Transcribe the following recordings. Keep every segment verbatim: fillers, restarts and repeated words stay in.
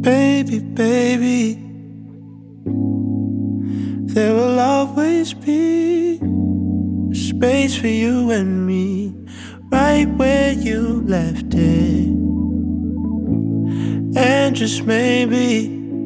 Baby, baby, there will always be space for you and me, right where you left it. And just maybe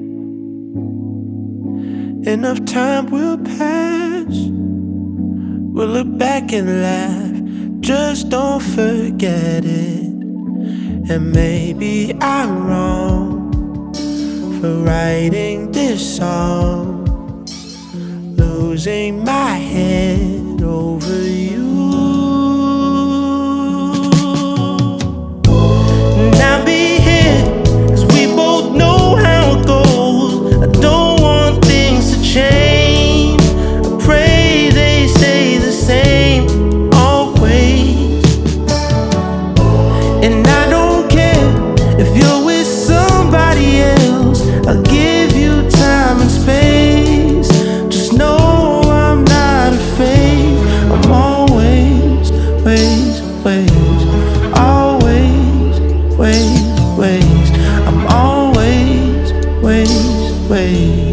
enough time will pass, we'll look back and laugh, just don't forget it. And maybe I'm wrong for writing this song, losing my head over you. And I'll be here, cause we both know how it goes. I don't want things to change, I pray they stay the same always. And I don't care if you're with somebody else, I'll give you time and space. Just know I'm not afraid, I'm always, ways, ways, always, ways, ways, I'm always, ways, ways.